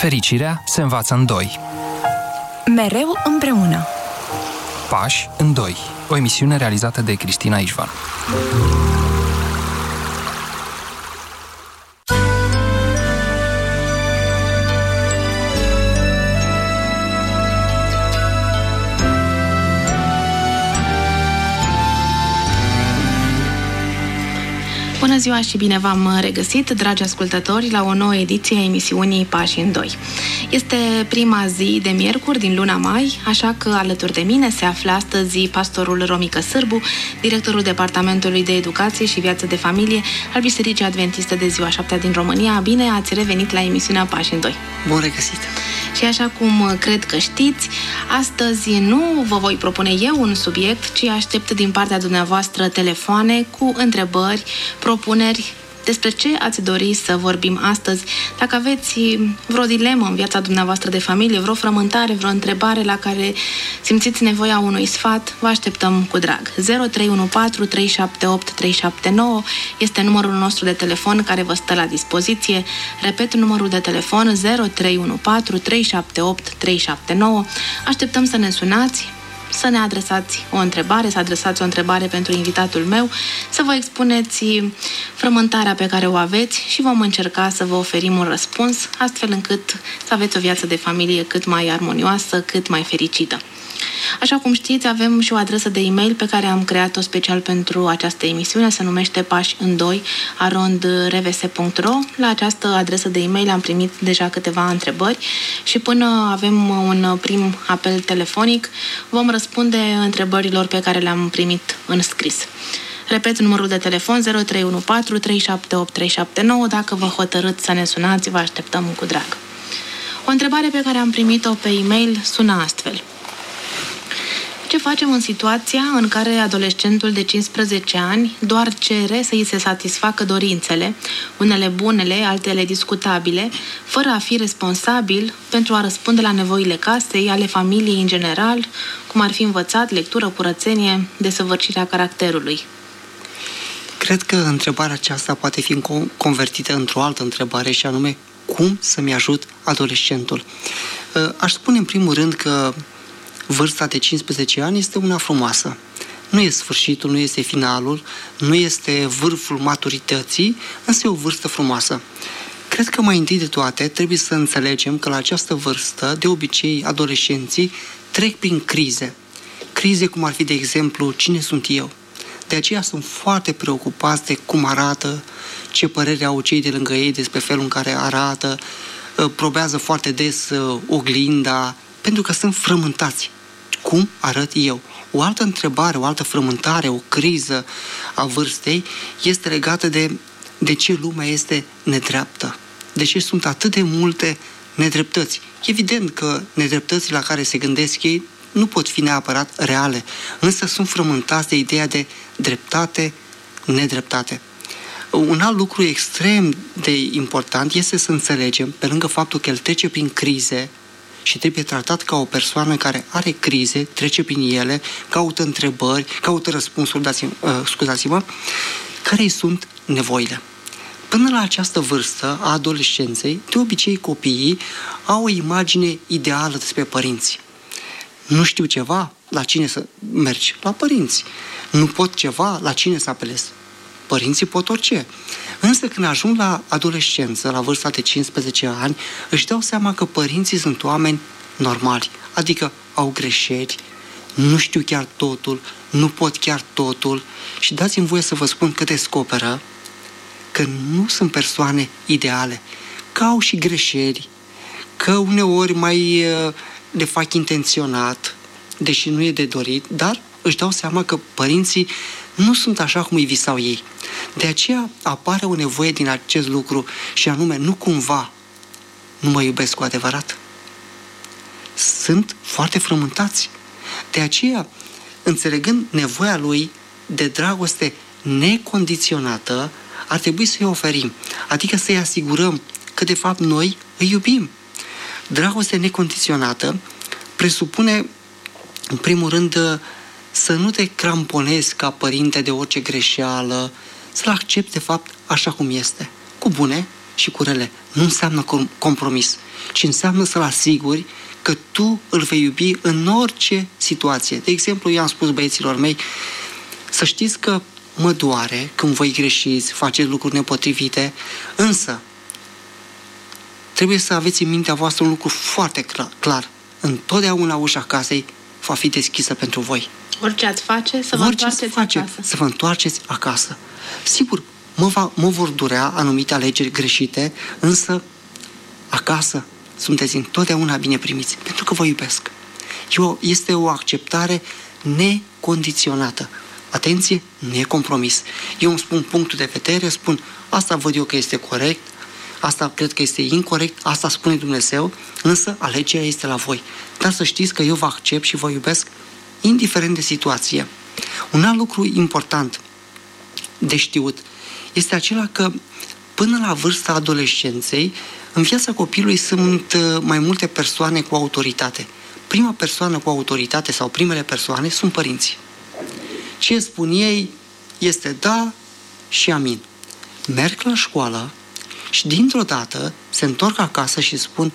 Fericirea se învață în doi. Mereu împreună. Pași în doi. O emisiune realizată de Cristina Ișvan. Bună ziua și bine v-am regăsit, dragi ascultători, la o nouă ediție a emisiunii Pași în doi. Este prima zi de miercuri din luna mai, așa că alături de mine se află astăzi pastorul Romică Sârbu, directorul Departamentului de Educație și Viață de Familie al Bisericii Adventiste de Ziua 7 din România. Bine ați revenit la emisiunea Pași în doi. Bun regăsit! Și așa cum cred că știți, astăzi nu vă voi propune eu un subiect, ci aștept din partea dumneavoastră telefoane cu întrebări, propuneri despre ce ați dori să vorbim astăzi. Dacă aveți vreo dilemă în viața dumneavoastră de familie, vreo frământare, vreo întrebare la care simțiți nevoia unui sfat, vă așteptăm cu drag. 0314 378 379 este numărul nostru de telefon care vă stă la dispoziție. Repet numărul de telefon 0314 378 379. Așteptăm să ne sunați, să ne adresați o întrebare, să adresați o întrebare pentru invitatul meu, să vă expuneți frământarea pe care o aveți și vom încerca să vă oferim un răspuns, astfel încât să aveți o viață de familie cât mai armonioasă, cât mai fericită. Așa cum știți, avem și o adresă de e-mail pe care am creat-o special pentru această emisiune, se numește pași-în-doi@rvs.ro. La această adresă de e-mail am primit deja câteva întrebări și până avem un prim apel telefonic, vom răspunde întrebărilor pe care le-am primit în scris. Repet numărul de telefon 0314 378 379. Dacă vă hotărâți să ne sunați, vă așteptăm cu drag. O întrebare pe care am primit-o pe e-mail sună astfel: ce facem în situația în care adolescentul de 15 ani doar cere să îi se satisfacă dorințele, unele bunele, altele discutabile, fără a fi responsabil pentru a răspunde la nevoile casei, ale familiei în general, cum ar fi învățat, lectură, curățenie, desăvârșirea caracterului? Cred că întrebarea aceasta poate fi convertită într-o altă întrebare și anume, cum să-mi ajut adolescentul? Aș spune în primul rând că vârsta de 15 ani este una frumoasă. Nu este sfârșitul, nu este finalul, nu este vârful maturității, însă e o vârstă frumoasă. Cred că mai întâi de toate trebuie să înțelegem că la această vârstă, de obicei, adolescenții trec prin crize. Crize cum ar fi, de exemplu, cine sunt eu? De aceea sunt foarte preocupați de cum arată, ce părere au cei de lângă ei despre felul în care arată, probează foarte des oglinda, pentru că sunt frământați. Cum arăt eu? O altă întrebare, o altă frământare, o criză a vârstei este legată de ce lumea este nedreaptă. De ce sunt atât de multe nedreptăți? Evident că nedreptățile la care se gândesc ei nu pot fi neapărat reale, însă sunt frământați de ideea de dreptate, nedreptate. Un alt lucru extrem de important este să înțelegem, pe lângă faptul că el trece prin crize și trebuie tratat ca o persoană care are crize, trece prin ele, caută întrebări, caută răspunsuri, scuzați-mă, care sunt nevoile. Până la această vârstă a adolescenței, de obicei copiii au o imagine ideală despre părinți. Nu știu ceva, la cine să mergi? La părinți. Nu pot ceva, la cine să apelez? Părinții pot orice. Însă când ajung la adolescență, la vârsta de 15 ani, își dau seama că părinții sunt oameni normali, adică au greșeli, nu știu chiar totul, nu pot chiar totul și dați-mi voie să vă spun că descoperă că nu sunt persoane ideale, că au și greșeli, că uneori mai le fac intenționat, deși nu e de dorit, dar își dau seama că părinții nu sunt așa cum îi visau ei. De aceea apare o nevoie din acest lucru și anume, nu cumva nu mă iubesc cu adevărat. Sunt foarte frământați. De aceea, înțelegând nevoia lui de dragoste necondiționată, ar trebui să-i oferim, adică să-i asigurăm că de fapt noi îi iubim. Dragoste necondiționată presupune, în primul rând, să nu te cramponezi ca părinte de orice greșeală, să-l accepti de fapt așa cum este, cu bune și cu rele. Nu înseamnă compromis, ci înseamnă să-l asiguri că tu îl vei iubi în orice situație. De exemplu, eu am spus băieților mei, să știți că mă doare când voi greșiți, faceți lucruri nepotrivite, însă trebuie să aveți în mintea voastră un lucru foarte clar. Întotdeauna ușa casei va fi deschisă pentru voi. Orice ați face, să vă întoarceți acasă. Să vă întoarceți acasă. Sigur, mă vor durea anumite alegeri greșite, însă acasă sunteți întotdeauna bine primiți, pentru că vă iubesc. Este o acceptare necondiționată. Atenție, necompromis. Eu îmi spun punctul de vedere, spun asta văd eu că este corect, asta cred că este incorect, asta spune Dumnezeu, însă alegerea este la voi. Dar să știți că eu vă accept și vă iubesc indiferent de situație. Un alt lucru important de știut este acela că până la vârsta adolescenței, în viața copilului sunt mai multe persoane cu autoritate. Prima persoană cu autoritate sau primele persoane sunt părinții. Ce spun ei este da și amin. Merg la școală și dintr-o dată se întorc acasă și spun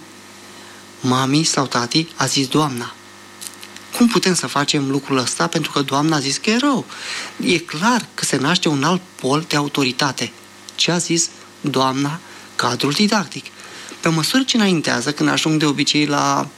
mami sau tati a zis Doamna. Cum putem să facem lucrul ăsta pentru că Doamna a zis că e rău? E clar că se naște un alt pol de autoritate. Ce a zis Doamna? Cadrul didactic. Pe măsură ce înaintează, când ajung de obicei la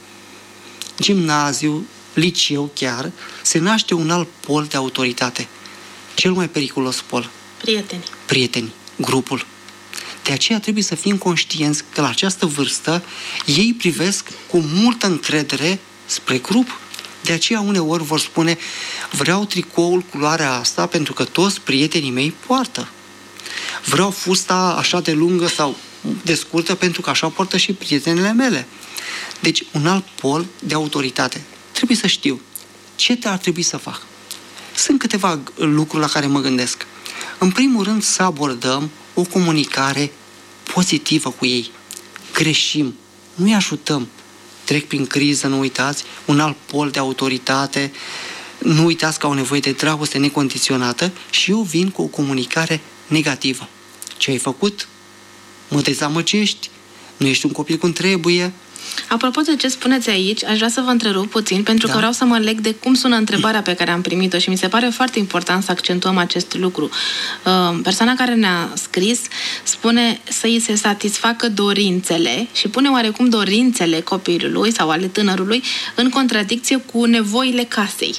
gimnaziu, liceu chiar, se naște un alt pol de autoritate. Cel mai periculos pol. Prietenii, grupul. De aceea trebuie să fim conștienți că la această vârstă ei privesc cu multă încredere spre grup. De aceea uneori vor spune vreau tricoul culoarea asta pentru că toți prietenii mei poartă. Vreau fusta așa de lungă sau de scurtă pentru că așa poartă și prietenele mele. Deci un alt pol de autoritate. Trebuie să știu ce ar trebui să fac. Sunt câteva lucruri la care mă gândesc. În primul rând să abordăm o comunicare pozitivă cu ei. Greșim, nu-i ajutăm. Trec prin criză, nu uitați, un alt pol de autoritate, nu uitați că au nevoie de dragoste necondiționată și eu vin cu o comunicare negativă. Ce ai făcut? Mă dezamăgești? Nu ești un copil cum trebuie? Apropo de ce spuneți aici, aș vrea să vă întrerup puțin, pentru că vreau să mă leg de cum sună întrebarea pe care am primit-o și mi se pare foarte important să accentuăm acest lucru. Persoana care ne-a scris spune să îi se satisfacă dorințele și pune oarecum dorințele copilului sau ale tânărului în contradicție cu nevoile casei.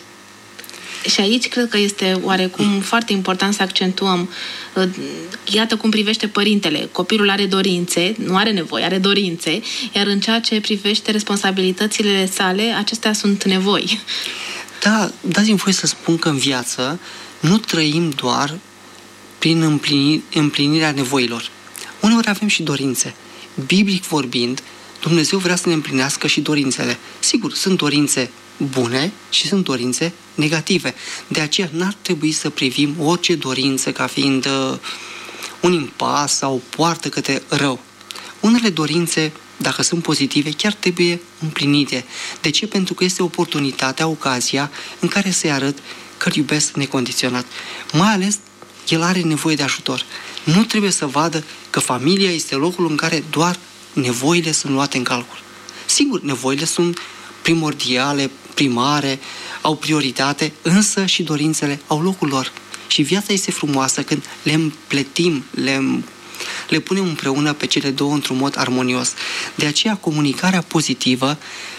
Și aici cred că este oarecum foarte important să accentuăm. Iată cum privește părintele. Copilul are dorințe, nu are nevoie, are dorințe, iar în ceea ce privește responsabilitățile sale, acestea sunt nevoi. Da, dați-mi voie să spun că în viață nu trăim doar prin împlinirea nevoilor. Uneori avem și dorințe. Biblic vorbind, Dumnezeu vrea să ne împlinească și dorințele. Sigur, sunt dorințe bune și sunt dorințe negative. De aceea n-ar trebui să privim orice dorință ca fiind un impas sau poartă către rău. Unele dorințe, dacă sunt pozitive, chiar trebuie împlinite. De ce? Pentru că este oportunitatea, ocazia în care să-i arăt că îl iubesc necondiționat. Mai ales, el are nevoie de ajutor. Nu trebuie să vadă că familia este locul în care doar nevoile sunt luate în calcul. Sigur, nevoile sunt primordiale, primare, au prioritate, însă și dorințele au locul lor. Și viața este frumoasă când le împletim, le punem împreună pe cele două într-un mod armonios. De aceea comunicarea pozitivă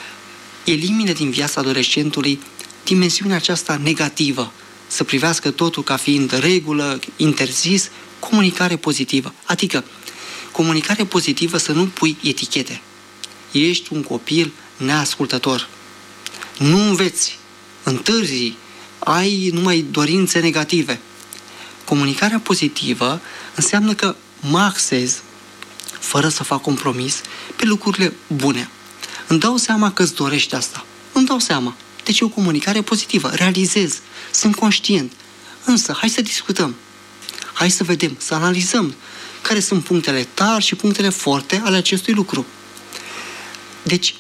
elimină din viața adolescentului dimensiunea aceasta negativă, să privească totul ca fiind regulă, interzis, comunicare pozitivă. Adică, comunicare pozitivă să nu pui etichete. Ești un copil neascultător. Nu înveți, întârzi, ai numai dorințe negative. Comunicarea pozitivă înseamnă că mă axez, fără să fac compromis, pe lucrurile bune. Îmi dau seama că îți dorești asta. Îmi dau seama. Deci e o comunicare pozitivă. Realizez. Sunt conștient. Însă, hai să discutăm. Hai să vedem, să analizăm care sunt punctele tari și punctele forte ale acestui lucru. Deci,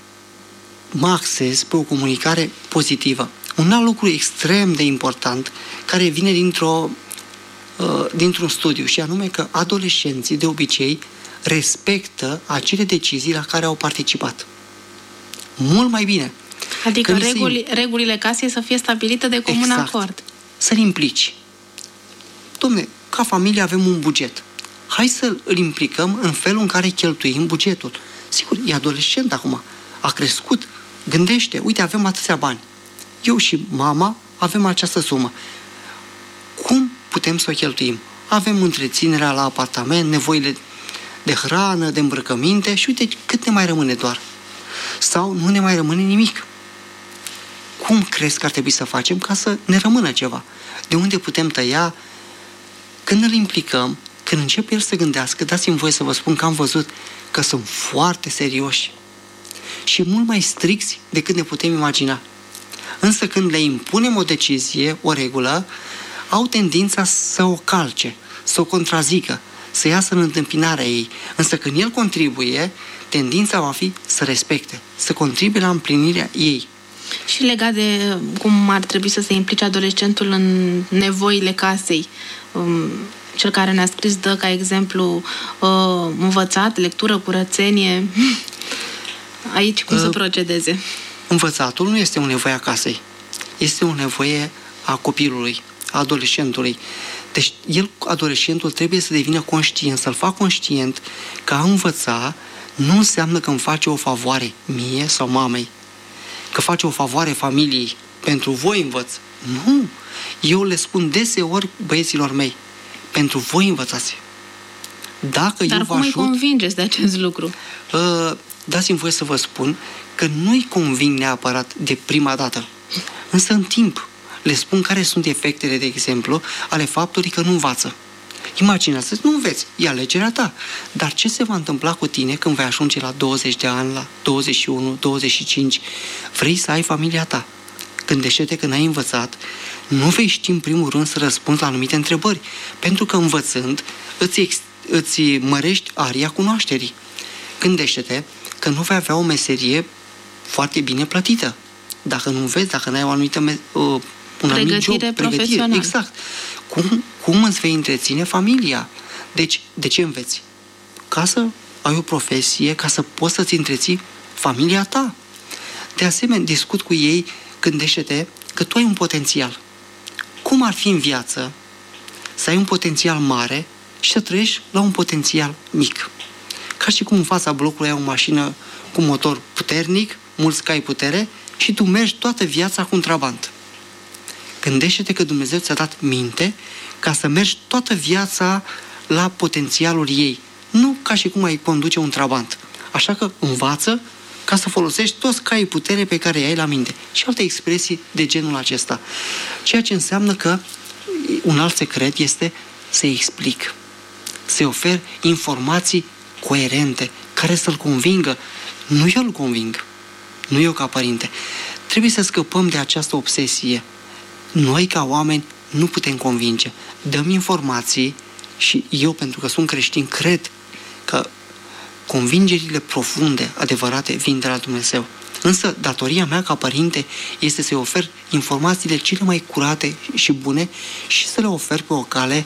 mă axez pe o comunicare pozitivă. Un alt lucru extrem de important, care vine dintr-o dintr-un studiu, și anume că adolescenții de obicei respectă acele decizii la care au participat. Mult mai bine. Adică regulile casei să fie stabilite de comun acord. Să-l implici. Dom'le, ca familie avem un buget. Hai să-l implicăm în felul în care cheltuim bugetul. Sigur, e adolescent acum, a crescut, gândește, uite, avem atâția bani. Eu și mama avem această sumă. Cum putem să o cheltuim? Avem întreținerea la apartament, nevoile de hrană, de îmbrăcăminte și uite cât ne mai rămâne doar. Sau nu ne mai rămâne nimic. Cum crezi că ar trebui să facem ca să ne rămână ceva? De unde putem tăia? Când îl implicăm, când începe el să gândească, dați-mi voie să vă spun că am văzut că sunt foarte serioși și mult mai stricți decât ne putem imagina. Însă când le impunem o decizie, o regulă, au tendința să o calce, să o contrazică, să iasă în întâmpinarea ei. Însă când el contribuie, tendința va fi să respecte, să contribuie la împlinirea ei. Și legat de cum ar trebui să se implice adolescentul în nevoile casei, cel care ne-a scris dă ca exemplu învățat, lectură, curățenie. Aici cum să procedeze? Învățatul nu este o nevoie a casei. Este o nevoie a copilului, a adolescentului. Deci adolescentul trebuie să devină conștient, să-l fac conștient că a învăța nu înseamnă că îmi face o favoare mie sau mamei, că face o favoare familiei. Pentru voi învăț. Nu! Eu le spun deseori băieților mei, pentru voi învățați. Dar cum îi convingeți de acest lucru? Dați-mi voie să vă spun că nu-i conving neapărat de prima dată, însă în timp le spun care sunt efectele, de exemplu, ale faptului că nu învață. Imaginează-ți, nu înveți, e alegerea ta. Dar ce se va întâmpla cu tine când vei ajunge la 20 de ani, la 21, 25? Vrei să ai familia ta. Gândește-te că n-ai învățat, nu vei ști în primul rând să răspunzi la anumite întrebări, pentru că învățând îți mărești aria cunoașterii. Gândește-te că nu vei avea o meserie foarte bine plătită. Dacă nu înveți, dacă n-ai o anumită un anumit job, pregătire. Exact. Cum îți vei întreține familia? Deci, de ce înveți? Ca să ai o profesie, ca să poți să-ți întreții familia ta. De asemenea, discut cu ei, gândește-te că tu ai un potențial. Cum ar fi în viață să ai un potențial mare și să trăiești la un potențial mic? Ca și cum în fața blocului ai o mașină cu motor puternic, mulți cai putere, și tu mergi toată viața cu un trabant. Gândește-te că Dumnezeu ți-a dat minte ca să mergi toată viața la potențialul ei. Nu ca și cum ai conduce un trabant. Așa că învață ca să folosești toți caii putere pe care i-ai la minte. Și alte expresii de genul acesta. Ceea ce înseamnă că un alt secret este să-i explic. Să-i ofer informații coerente, care să-l convingă. Nu eu îl conving. Nu eu ca părinte. Trebuie să scăpăm de această obsesie. Noi, ca oameni, nu putem convinge. Dăm informații și eu, pentru că sunt creștin, cred că convingerile profunde, adevărate, vin de la Dumnezeu. Însă, datoria mea ca părinte este să-i ofer informațiile cele mai curate și bune și să le ofer pe o cale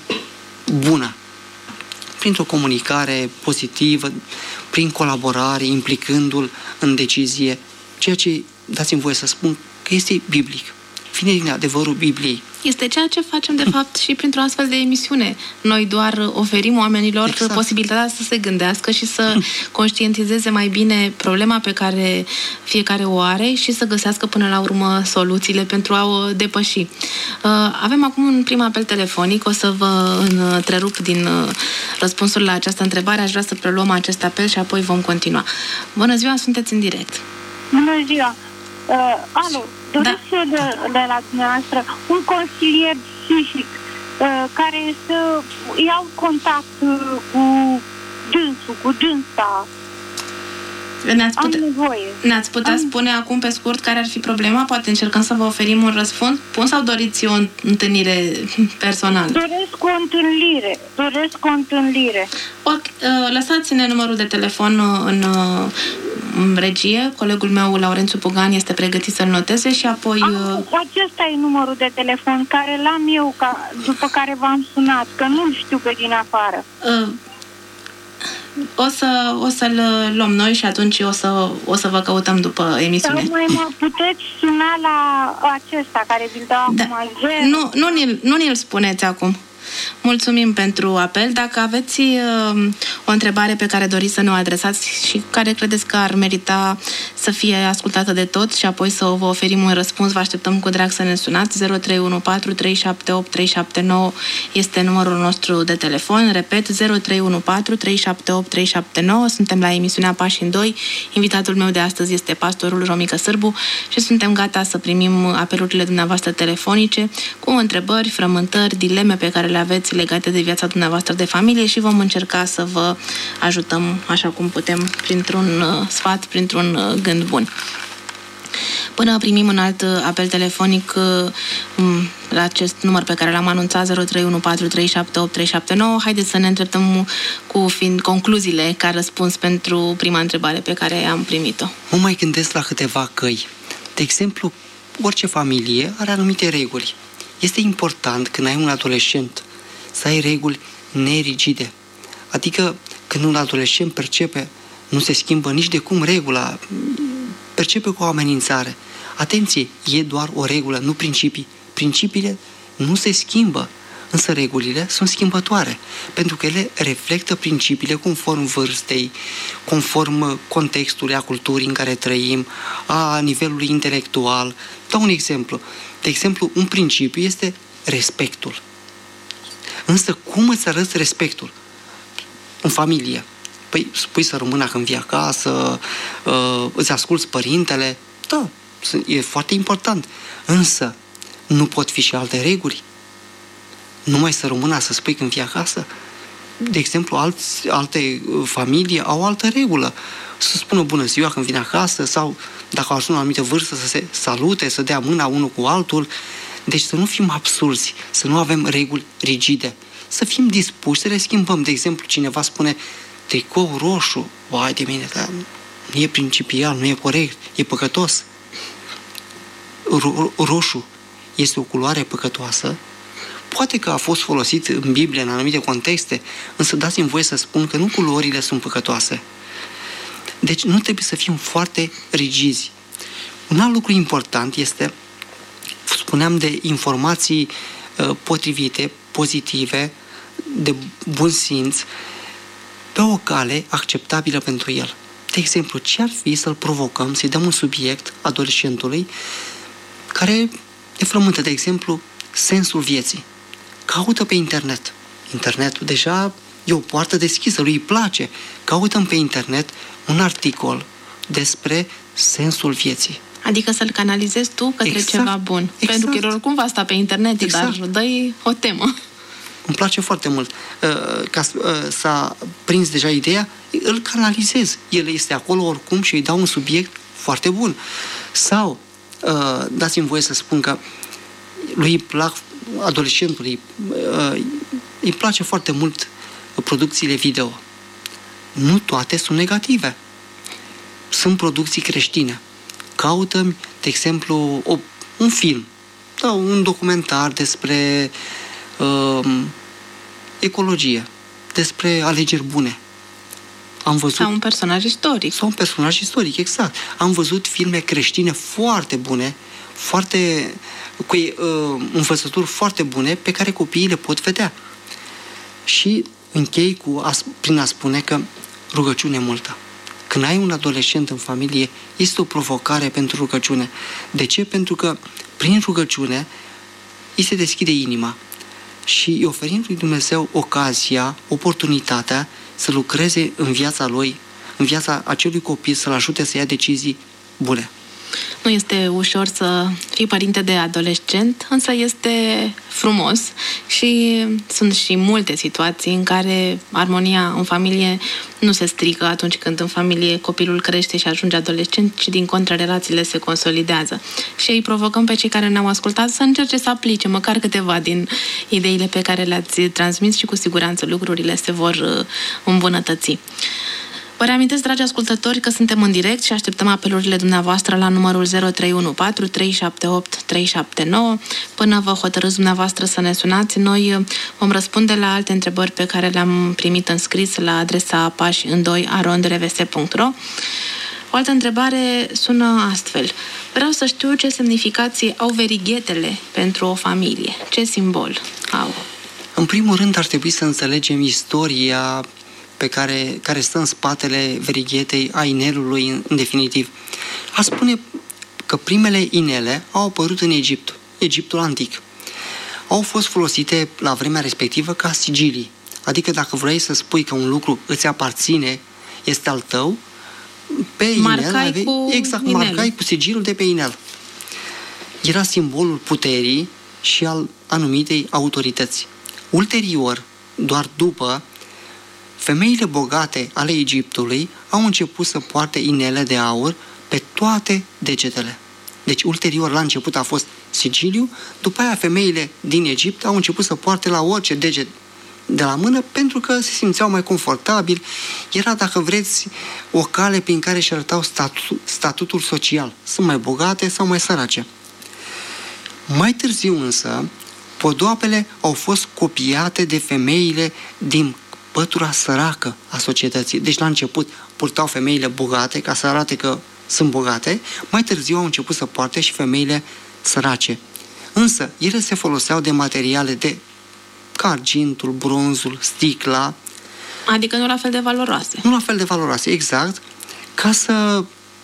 bună. Printr-o comunicare pozitivă, prin colaborare, implicându-l în decizie, ceea ce, dați-mi voie să spun, că este biblic. Vine din adevărul Bibliei. Este ceea ce facem, de fapt, și printr-o astfel de emisiune. Noi doar oferim oamenilor posibilitatea să se gândească și să conștientizeze mai bine problema pe care fiecare o are și să găsească până la urmă soluțiile pentru a o depăși. Avem acum un prim apel telefonic. O să vă întrerup din răspunsul la această întrebare. Aș vrea să preluăm acest apel și apoi vom continua. Bună ziua, sunteți în direct. Bună ziua! Alo, doresc de la dumneavoastră un consilier psihic care să iau contact cu dânsul, cu dânsa. Ne-ați putea spune acum pe scurt care ar fi problema? Poate încercăm să vă oferim un răspuns bun sau doriți o întâlnire personală? Doresc o întâlnire. Lăsați-ne numărul de telefon în regie. Colegul meu, Laurențiu Pugan, este pregătit să-l noteze și apoi... Acesta e numărul de telefon care l-am eu, după care v-am sunat, că nu știu pe din afară. O să-l luăm noi și atunci o să vă căutăm după emisiune. Sau mai mă puteți suna la acesta care vi-l dau acum? Nu ni-l spuneți acum. Mulțumim pentru apel. Dacă aveți o întrebare pe care doriți să ne o adresați și care credeți că ar merita să fie ascultată de toți și apoi să vă oferim un răspuns, vă așteptăm cu drag să ne sunați. 0314 378 379 este numărul nostru de telefon. Repet, 0314 378 379. Suntem la emisiunea Pași în Doi. Invitatul meu de astăzi este pastorul Romică Sârbu și suntem gata să primim apelurile dumneavoastră telefonice cu întrebări, frământări, dileme pe care le aveți legate de viața dumneavoastră de familie și vom încerca să vă ajutăm așa cum putem, printr-un sfat, printr-un gând bun. Până primim un alt apel telefonic la acest număr pe care l-am anunțat, 0314378379, haideți să ne îndreptăm cu concluziile ca răspuns pentru prima întrebare pe care am primit-o. Mă mai gândesc la câteva căi. De exemplu, orice familie are anumite reguli. Este important când ai un adolescent să ai reguli nerigide. Adică când un adolescent percepe, nu se schimbă nici de cum regula, percepe cu o amenințare. Atenție, e doar o regulă, nu principii. Principiile nu se schimbă, însă regulile sunt schimbătoare, pentru că ele reflectă principiile conform vârstei, conform contextului, a culturii în care trăim, a nivelului intelectual. Dau un exemplu. De exemplu, un principiu este respectul. Însă, cum îți arăți respectul? În familie. Păi, spui să rămână când vii acasă, îți asculți părintele. Da, e foarte important. Însă, nu pot fi și alte reguli. Numai să rămână să spui când vii acasă. De exemplu, alte familii au altă regulă. Să spună bună ziua când vine acasă sau dacă au ajuns la o anumită vârstă să se salute, să dea mâna unul cu altul. Deci să nu fim absurzi, să nu avem reguli rigide. Să fim dispuși să le schimbăm. De exemplu, cineva spune tricou roșu, vai de mine, dar nu e principial, nu e corect, e păcătos. Roșu este o culoare păcătoasă. Poate că a fost folosit în Biblie, în anumite contexte, însă dați-mi voie să spun că nu culorile sunt păcătoase. Deci nu trebuie să fim foarte rigizi. Un alt lucru important este, spuneam, de informații potrivite, pozitive, de bun simț, pe o cale acceptabilă pentru el. De exemplu, ce ar fi să-l provocăm, să-i dăm un subiect adolescentului care e frământă, de exemplu, sensul vieții. Caută pe internet. Internetul deja e o poartă deschisă, lui îi place. Caută pe internet un articol despre sensul vieții. Adică să-l canalizezi tu către ceva bun. Pentru că el oricum va sta pe internet, dar dă-i o temă. Îmi place foarte mult. Ca s-a prins deja ideea, îl canalizez. El este acolo oricum și îi dau un subiect foarte bun. Sau, dați-mi voie să spun că lui îi plac, adolescentului, îi place foarte mult producțiile video. Nu toate sunt negative. Sunt producții creștine. Caută-mi, de exemplu, un film, un documentar despre ecologie, despre alegeri bune. Am văzut... Sau un personaj istoric. Sau un personaj istoric, exact. Am văzut filme creștine foarte bune, foarte, cu învățături foarte bune, pe care copiii le pot vedea. Și închei prin a spune că rugăciune multă. Când ai un adolescent în familie, este o provocare pentru rugăciune. De ce? Pentru că prin rugăciune îi se deschide inima și îi oferim lui Dumnezeu ocazia, oportunitatea să lucreze în viața lui, în viața acelui copil, să-l ajute să ia decizii bune. Nu este ușor să fii părinte de adolescent, însă este frumos și sunt și multe situații în care armonia în familie nu se strică atunci când în familie copilul crește și ajunge adolescent, ci din contră relațiile se consolidează. Și îi provocăm pe cei care ne-au ascultat să încerce să aplice măcar câteva din ideile pe care le-ați transmis și cu siguranță lucrurile se vor îmbunătăți. Vă reamintesc, dragi ascultători, că suntem în direct și așteptăm apelurile dumneavoastră la numărul 0314 378 379. Până vă hotărâți dumneavoastră să ne sunați, noi vom răspunde la alte întrebări pe care le-am primit în scris la adresa pași2@revs.ro. O altă întrebare sună astfel. Vreau să știu ce semnificații au verighetele pentru o familie. Ce simbol au? În primul rând ar trebui să înțelegem istoria care stă în spatele verighetei, a inelului în definitiv. Aș spune că primele inele au apărut în Egiptul antic. Au fost folosite la vremea respectivă ca sigilii. Adică dacă vrei să spui că un lucru îți aparține, este al tău, pe inel marcai cu sigilul de pe inel. Era simbolul puterii și al anumitei autorități. Ulterior, doar după, femeile bogate ale Egiptului au început să poarte inele de aur pe toate degetele. Deci, ulterior, la început a fost sigiliu, după aia femeile din Egipt au început să poarte la orice deget de la mână pentru că se simțeau mai confortabil. Era, dacă vreți, o cale prin care își arătau statutul social. Sunt mai bogate sau mai sărace. Mai târziu însă, podoapele au fost copiate de femeile din pătura săracă a societății. Deci la început purtau femeile bogate ca să arate că sunt bogate, mai târziu au început să poarte și femeile sărace. Însă, ele se foloseau de materiale ca argintul, bronzul, sticla. Adică nu la fel de valoroase. Nu la fel de valoroase, exact, ca să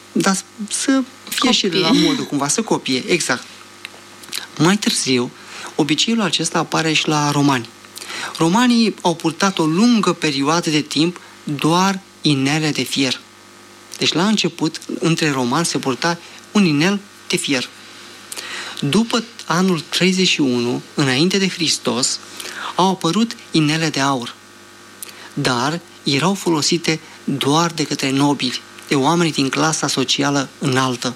fie și la modul cumva, să copie, exact. Mai târziu, obiceiul acesta apare și la romani. Romanii au purtat o lungă perioadă de timp doar inele de fier. Deci la început, între romani se purta un inel de fier. După anul 31, înainte de Hristos, au apărut inele de aur. Dar erau folosite doar de către nobili, de oameni din clasa socială înaltă,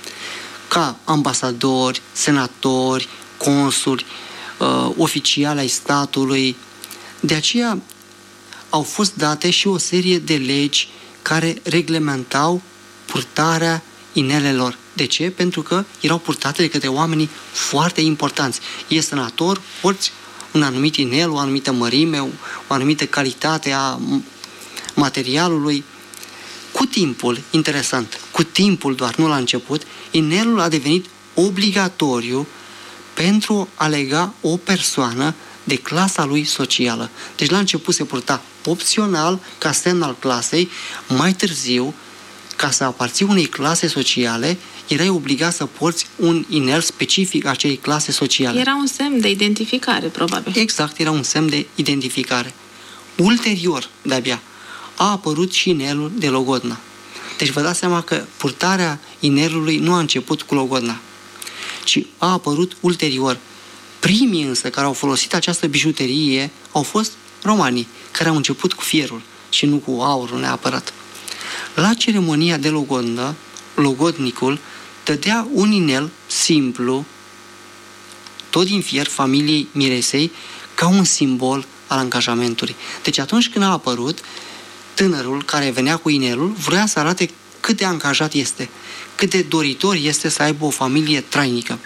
ca ambasadori, senatori, consuli, oficiali ai statului. De aceea au fost date și o serie de legi care reglementau purtarea inelelor. De ce? Pentru că erau purtate de către oamenii foarte importanți. E senator, porți un anumit inel, o anumită mărime, o anumită calitate a materialului. Cu timpul, interesant, cu timpul doar, nu la început, inelul a devenit obligatoriu pentru a lega o persoană de clasa lui socială. Deci la început se purta opțional ca semn al clasei, mai târziu, ca să aparții unei clase sociale, erai obligat să porți un inel specific acelei clase sociale. Era un semn de identificare, probabil. Exact, era un semn de identificare. Ulterior, de-abia, a apărut și inelul de logodna. Deci vă dați seama că purtarea inelului nu a început cu logodna, ci a apărut ulterior. Primii însă care au folosit această bijuterie au fost romanii, care au început cu fierul și nu cu aurul neapărat. La ceremonia de logodnă, logodnicul dădea un inel simplu, tot din fier, familiei miresei, ca un simbol al angajamentului. Deci atunci când a apărut, tânărul care venea cu inelul vrea să arate cât de angajat este, cât de doritor este să aibă o familie trainică.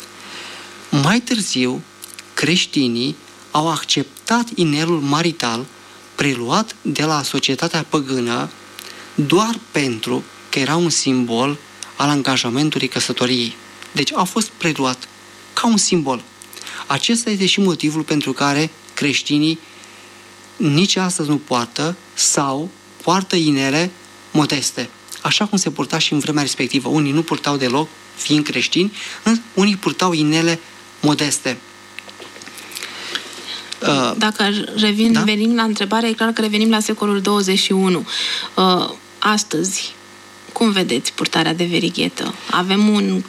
Mai târziu, creștinii au acceptat inelul marital preluat de la societatea păgână doar pentru că era un simbol al angajamentului căsătoriei. Deci a fost preluat ca un simbol. Acesta este și motivul pentru care creștinii nici astăzi nu poartă sau poartă inele modeste, așa cum se purta și în vremea respectivă. Unii nu purtau deloc, fiind creștini, unii purtau inele modeste. Dacă revenim la întrebare, e clar că revenim la secolul 21. Astăzi, Cum vedeți purtarea de verighetă? Avem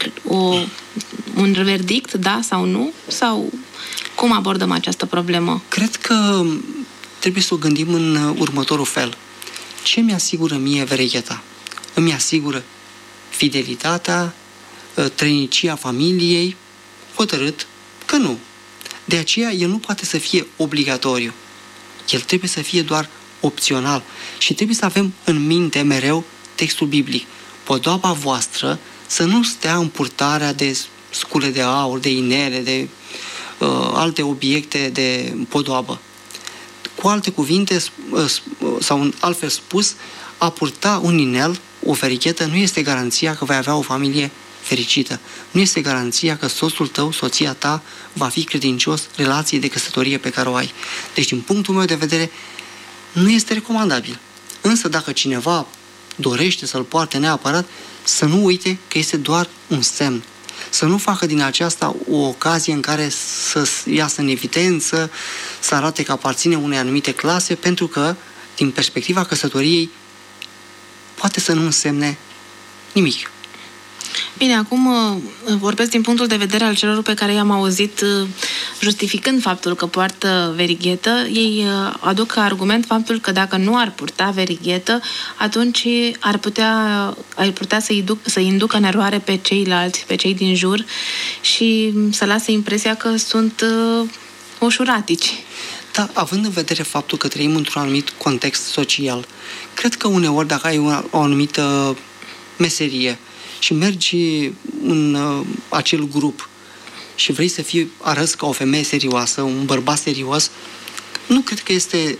un verdict, da sau nu? Sau cum abordăm această problemă? Cred că trebuie să o gândim în următorul fel. Ce mi-asigură mie veregheta? Îmi asigură fidelitatea, trăinicia familiei? Hotărât că nu. De aceea el nu poate să fie obligatoriu. El trebuie să fie doar opțional și trebuie să avem în minte mereu textul biblic. Podoaba voastră să nu stea în purtarea de scule de aur, de inele, de alte obiecte de podoabă. Cu alte cuvinte, sau altfel spus, a purta un inel, o verighetă, nu este garanția că vei avea o familie fericită. Nu este garanția că soțul tău, soția ta, va fi credincios relației de căsătorie pe care o ai. Deci, din punctul meu de vedere, nu este recomandabil. Însă, dacă cineva dorește să-l poarte neapărat, să nu uite că este doar un semn. Să nu facă din aceasta o ocazie în care să iasă în evidență, să arate că aparține unei anumite clase, pentru că, din perspectiva căsătoriei, poate să nu însemne nimic. Bine, acum vorbesc din punctul de vedere al celor pe care i-am auzit justificând faptul că poartă verighetă. Ei aduc ca argument faptul că dacă nu ar purta verighetă, atunci ar putea să-i inducă în eroare pe ceilalți, pe cei din jur și să lase impresia că sunt ușuratici. Da, având în vedere faptul că trăim într-un anumit context social, cred că uneori dacă ai o anumită meserie și mergi în acel grup și vrei să arăți ca o femeie serioasă, un bărbat serios, nu cred că este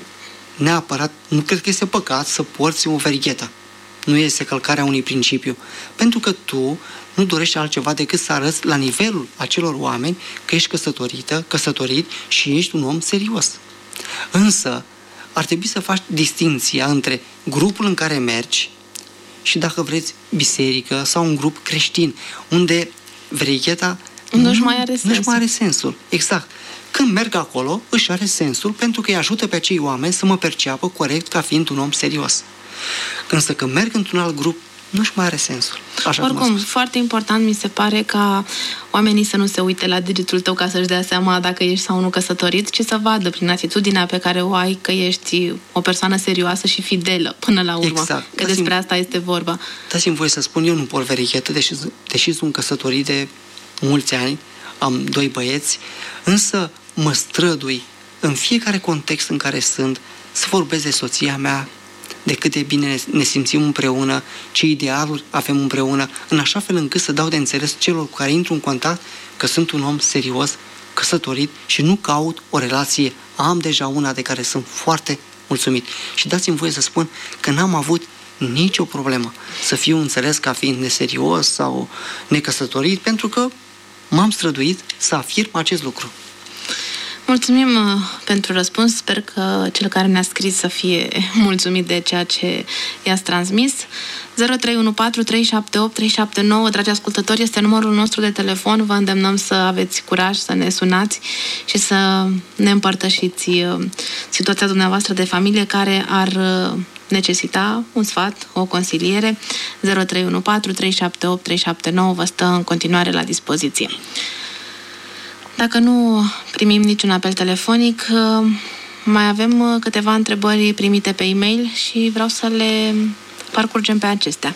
păcat să porți o verighetă. Nu este călcarea unui principiu. Pentru că tu nu dorești altceva decât să arăți la nivelul acelor oameni că ești căsătorit și ești un om serios. Însă, ar trebui să faci distinția între grupul în care mergi și, dacă vreți, biserică sau un grup creștin, unde verigheta nu-și mai are sensul. Exact. Când merg acolo, își are sensul pentru că îi ajută pe acei oameni să mă perceapă corect ca fiind un om serios. Însă când merg într-un alt grup, nu-și mai are sensul. Oricum, foarte important mi se pare ca oamenii să nu se uite la degetul tău ca să-și dea seama dacă ești sau nu căsătorit, ci să vadă prin atitudinea pe care o ai că ești o persoană serioasă și fidelă până la urmă. Exact. Că despre asta este vorba. Dați-mi voie să spun, eu nu port verighetă, deși sunt căsătorit de mulți ani, am 2 băieți, însă mă strădui în fiecare context în care sunt să vorbesc de soția mea, de cât de bine ne simțim împreună, ce idealuri avem împreună, în așa fel încât să dau de înțeles celor cu care intru în contact că sunt un om serios, căsătorit și nu caut o relație. Am deja una de care sunt foarte mulțumit. Și dați-mi voie să spun că n-am avut nicio problemă să fiu înțeles ca fiind neserios sau necăsătorit, pentru că m-am străduit să afirm acest lucru. Mulțumim pentru răspuns. Sper că cel care ne-a scris să fie mulțumit de ceea ce i-ați transmis. 0314378379, dragi ascultători, este numărul nostru de telefon. Vă îndemnăm să aveți curaj, să ne sunați și să ne împărtășiți situația dumneavoastră de familie care ar necesita un sfat, o consiliere. 0314378379 vă stă în continuare la dispoziție. Dacă nu primim niciun apel telefonic, mai avem câteva întrebări primite pe e-mail și vreau să le parcurgem pe acestea.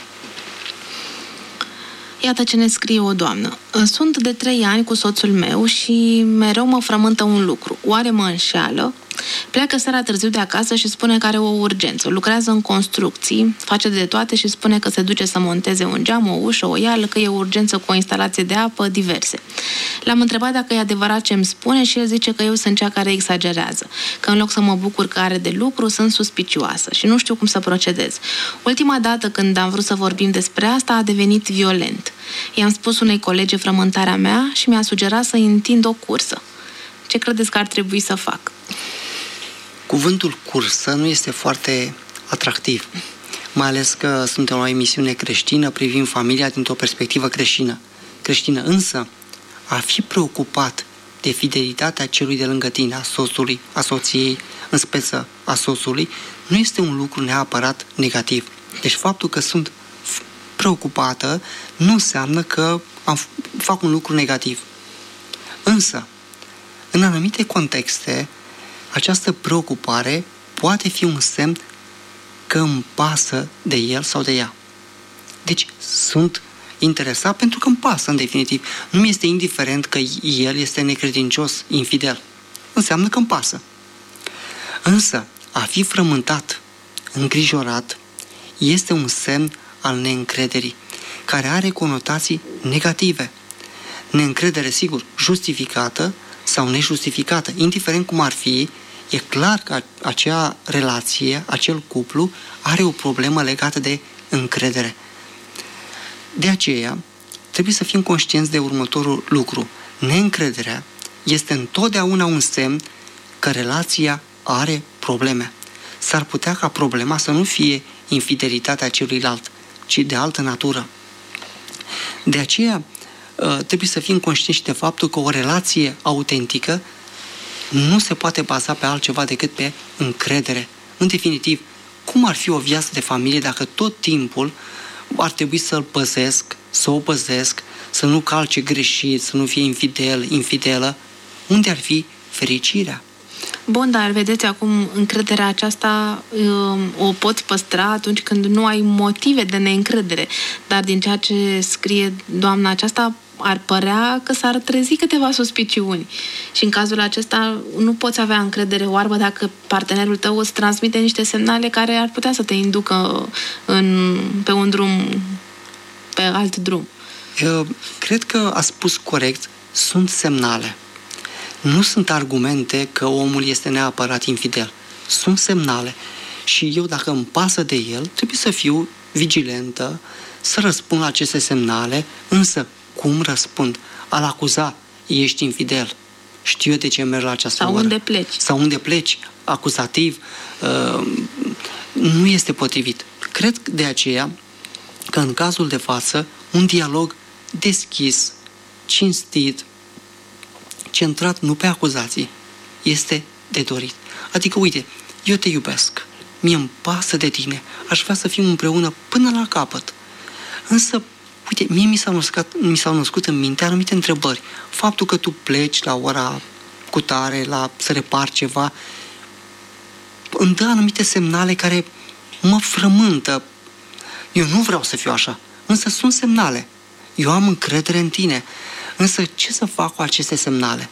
Iată ce ne scrie o doamnă. Sunt de 3 ani cu soțul meu și mereu mă frământă un lucru. Oare mă înșeală? Pleacă seara târziu de acasă și spune că are o urgență. Lucrează în construcții, face de toate și spune că se duce să monteze un geam, o ușă, o ială, că e o urgență cu o instalație de apă, diverse. L-am întrebat dacă e adevărat ce îmi spune și el zice că eu sunt cea care exagerează, că în loc să mă bucur că are de lucru, sunt suspicioasă și nu știu cum să procedez. Ultima dată când am vrut să vorbim despre asta a devenit violent. I-am spus unei colege frământarea mea și mi-a sugerat să întind o cursă. Ce credeți că ar trebui să fac? Cuvântul cursă nu este foarte atractiv, mai ales că suntem la o emisiune creștină privind familia dintr-o perspectivă creștină. Însă, a fi preocupat de fidelitatea celui de lângă tine, a soțului, a soției, în speță a soțului, nu este un lucru neapărat negativ. Deci faptul că sunt preocupată nu înseamnă că fac un lucru negativ. Însă, în anumite contexte, această preocupare poate fi un semn că îmi pasă de el sau de ea. Deci sunt interesat pentru că îmi pasă, în definitiv. Nu mi este indiferent că el este necredincios, infidel. Înseamnă că îmi pasă. Însă, a fi frământat, îngrijorat, este un semn al neîncrederii, care are conotații negative. Neîncredere, sigur, justificată sau nejustificată, indiferent cum ar fi, e clar că acea relație, acel cuplu, are o problemă legată de încredere. De aceea, trebuie să fim conștienți de următorul lucru. Neîncrederea este întotdeauna un semn că relația are probleme. S-ar putea ca problema să nu fie infidelitatea celuilalt, ci de altă natură. De aceea, trebuie să fim conștienți de faptul că o relație autentică nu se poate baza pe altceva decât pe încredere. În definitiv, cum ar fi o viață de familie dacă tot timpul ar trebui să-l păzesc, să o păzesc, să nu calce greșit, să nu fie infidel, infidelă? Unde ar fi fericirea? Bun, dar vedeți acum, încrederea aceasta o poți păstra atunci când nu ai motive de neîncredere. Dar din ceea ce scrie doamna aceasta, ar părea că s-ar trezi câteva suspiciuni. Și în cazul acesta nu poți avea încredere oarbă dacă partenerul tău îți transmite niște semnale care ar putea să te inducă pe un drum, pe alt drum. Eu cred că a spus corect, sunt semnale. Nu sunt argumente că omul este neapărat infidel. Sunt semnale. Și eu, dacă îmi pasă de el, trebuie să fiu vigilentă, să răspund la aceste semnale, însă cum răspund? Al acuza, ești infidel. Știu eu de ce merg la această oră. Sau unde pleci, acuzativ, nu este potrivit. Cred de aceea că în cazul de față, un dialog deschis, cinstit, centrat nu pe acuzații, este de dorit. Adică, uite, eu te iubesc, mie-mi pasă de tine, aș vrea să fim împreună până la capăt. Însă, uite, mie mi s-au născut în minte anumite întrebări. Faptul că tu pleci la ora cutare, să repari ceva, îmi dă anumite semnale care mă frământă. Eu nu vreau să fiu așa, însă sunt semnale. Eu am încredere în tine. Însă ce să fac cu aceste semnale?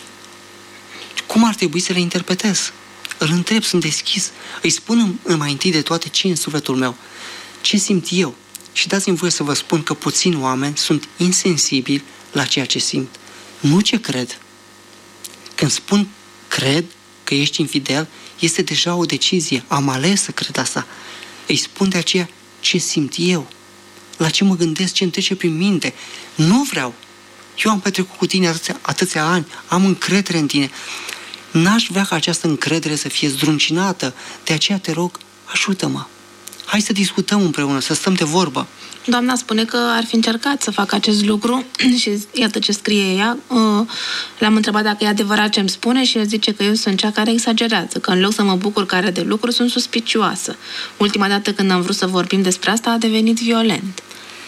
Cum ar trebui să le interpretez? Îl întreb, sunt deschis. Îi spun mai întâi de toate ce în sufletul meu. Ce simt eu? Și dați-mi voie să vă spun că puțini oameni sunt insensibili la ceea ce simt. Nu ce cred. Când spun cred că ești infidel, este deja o decizie. Am ales să cred asta. Îi spun de aceea ce simt eu. La ce mă gândesc, ce îmi trece prin minte. Nu vreau. Eu am petrecut cu tine atâția ani, am încredere în tine. N-aș vrea ca această încredere să fie zdruncinată, de aceea te rog, ajută-mă. Hai să discutăm împreună, să stăm de vorbă. Doamna spune că ar fi încercat să facă acest lucru și iată ce scrie ea. Le-am întrebat dacă e adevărat ce îmi spune și el zice că eu sunt cea care exagerează, că în loc să mă bucur că are de lucru, sunt suspicioasă. Ultima dată când am vrut să vorbim despre asta, a devenit violent.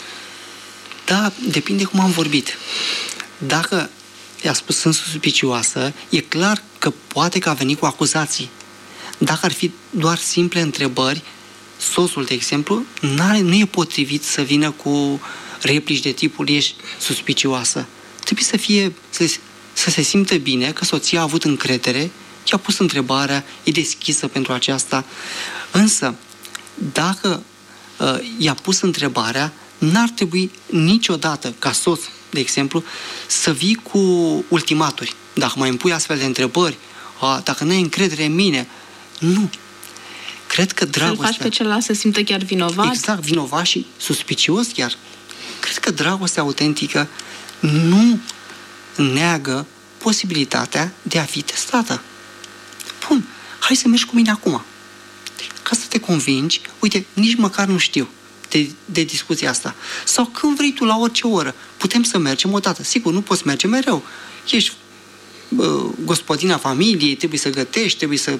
Da, depinde cum am vorbit. Dacă i-a spus sunt suspicioasă, e clar că poate că a venit cu acuzații. Dacă ar fi doar simple întrebări, soțul, de exemplu, nu e potrivit să vină cu replici de tipul ești suspicioasă. Trebuie să se simtă bine că soția a avut încredere, i-a pus întrebarea, e deschisă pentru aceasta. Însă, dacă i-a pus întrebarea, n-ar trebui niciodată, ca soț, de exemplu, să vii cu ultimaturi. Dacă mai îmi pui astfel de întrebări, dacă n-ai încredere în mine, nu. Cred că dragostea... Să-l faci pe celălalt să simtă chiar vinovat? Exact, vinovat și suspicios chiar. Cred că dragostea autentică nu neagă posibilitatea de a fi testată. Bun, hai să mergi cu mine acum. Ca să te convingi, uite, nici măcar nu știu de discuția asta. Sau când vrei tu, la orice oră, putem să mergem odată. Sigur, nu poți merge mereu. Ești gospodina familiei, trebuie să gătești, trebuie să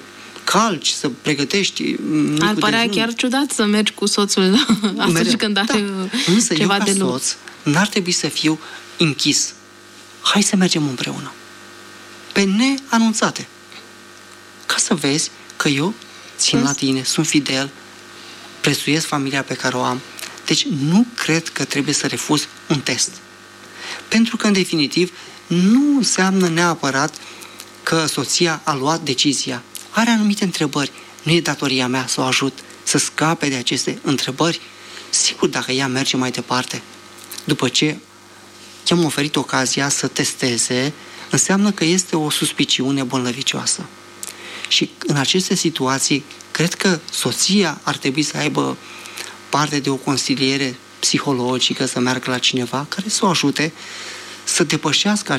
calci, să pregătești. Ar părea chiar ciudat să mergi cu soțul atunci când are Însă ceva eu, de lucru. soț, n-ar trebui să fiu închis. Hai să mergem împreună. Pe neanunțate. Ca să vezi că eu țin la tine, sunt fidel, prețuiesc familia pe care o am. Deci nu cred că trebuie să refuz un test. Pentru că, în definitiv, nu înseamnă neapărat că soția a luat decizia. Are anumite întrebări. Nu e datoria mea să o ajut să scape de aceste întrebări? Sigur, dacă ea merge mai departe, după ce i-am oferit ocazia să testeze, înseamnă că este o suspiciune bolnăvicioasă. Și în aceste situații, cred că soția ar trebui să aibă parte de o consiliere psihologică, să meargă la cineva care să o ajute să depășească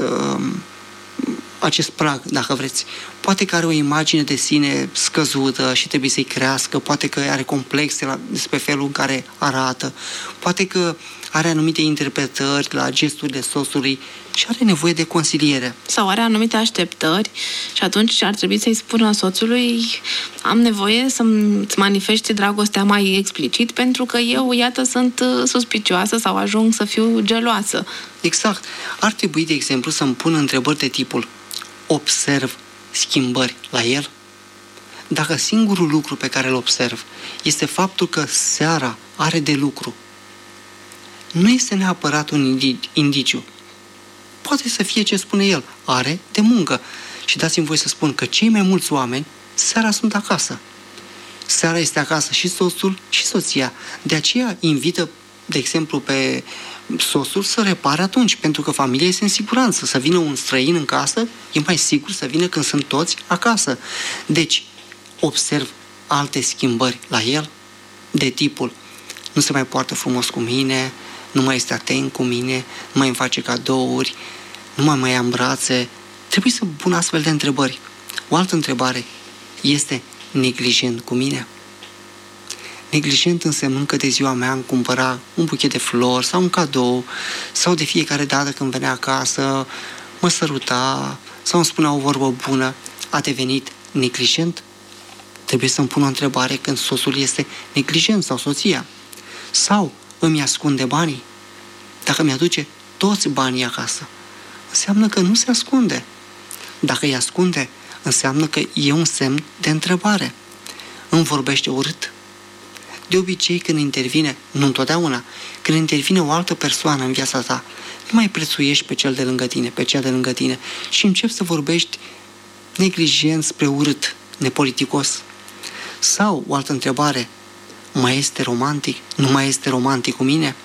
acest prag, dacă vreți. Poate că are o imagine de sine scăzută și trebuie să-i crească, poate că are complexe despre felul în care arată, poate că are anumite interpretări la gesturile soțului și are nevoie de consiliere. Sau are anumite așteptări și atunci ar trebui să-i spună soțului: am nevoie să-ți manifesti dragostea mai explicit pentru că eu, iată, sunt suspicioasă sau ajung să fiu geloasă. Exact. Ar trebui, de exemplu, să-mi pun întrebări de tipul: observ schimbări la el? Dacă singurul lucru pe care îl observ este faptul că seara are de lucru, nu este neapărat un indiciu. Poate să fie ce spune el, are de muncă. Și dați-mi voi să spun că cei mai mulți oameni seara sunt acasă. Seara este acasă și soțul și soția. De aceea invită, de exemplu, pe soțul să repare atunci, pentru că familia este în siguranță. Să vină un străin în casă, e mai sigur să vină când sunt toți acasă. Deci, observ alte schimbări la el, de tipul: nu se mai poartă frumos cu mine, nu mai este atent cu mine, nu mai îmi face cadouri, nu mai ia în brațe. Trebuie să pun astfel de întrebări. O altă întrebare: este neglijent cu mine? Neglijent însemnând că de ziua mea îmi cumpăra un buchet de flori sau un cadou, sau de fiecare dată când venea acasă mă săruta sau îmi spunea o vorbă bună. A devenit neglijent? Trebuie să-mi pun o întrebare când soțul este neglijent sau soția. Sau îmi ascunde banii? Dacă mi-aduce toți banii acasă, înseamnă că nu se ascunde. Dacă îi ascunde, înseamnă că e un semn de întrebare. Îmi vorbește urât? De obicei, când intervine, nu întotdeauna, când intervine o altă persoană în viața ta, nu mai prețuiești pe cel de lângă tine, pe cea de lângă tine și începi să vorbești neglijent spre urât, nepoliticos. Sau, o altă întrebare: mai este romantic? Nu mai este romantic cu mine?